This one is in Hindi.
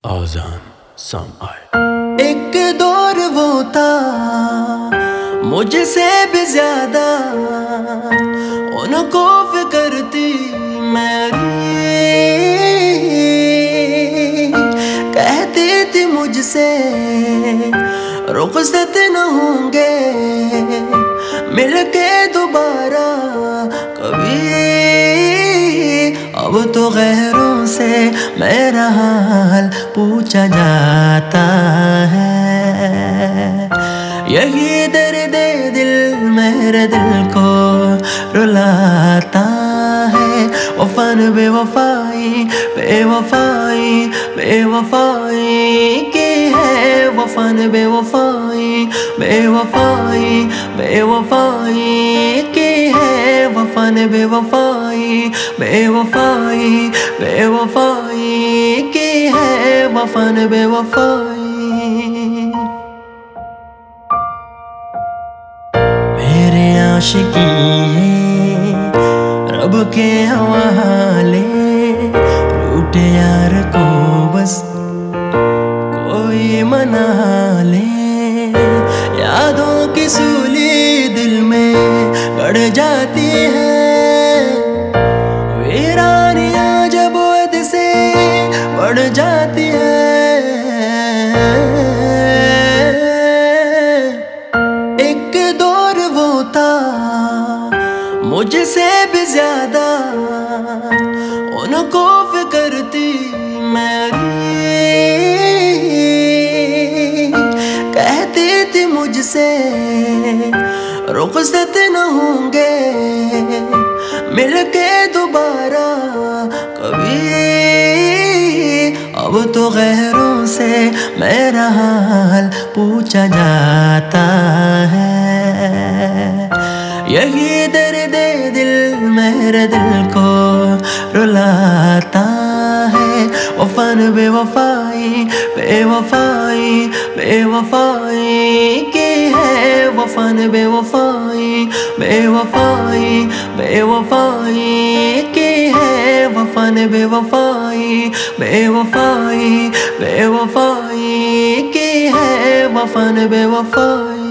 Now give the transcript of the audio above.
आजान सम आए। एक दौर वो था मुझसे भी ज्यादा, उनको फिक्र थी मेरी। कहती थी मुझसे रुखसत न होंगे मिलके दोबारा कभी। अब तो गैरों से मेरा हाल पूछा जाता है। यही दर्द दिल मेरे दिल को रुलाता है। वफान बेवफाई बेवफाई बेवफाई की है। वफान बेवफाई बेवफाई बेवफाई की है। वफान बेवफाई बेवफाई बेवफाई की है। वफान बेवफाई। मेरे आशिकी है रब के हवाले, रूठे यार को बस कोई मना ले। यादों की सूली दिल में गड़ जाती है, वीरानियां जब हद से बढ़ जाती है। एक दौर वो था मुझसे भी ज्यादा, उनको फिक्र थी मेरी। कहती थी मुझसे रुखसत न होंगे मिलके दोबारा कभी। अब तो गैरों से मेरा हाल पूछा जाता है। यही दर्द दिल मेरे दिल को रुलाता है। वफान बेवफाई बेवफाई बेवफाई की है। वफान बेवफाई बेवफाई बेवफाई की है। वफान बेवफाई बेवफाई बेवफाई की है। वफान बेवफाई।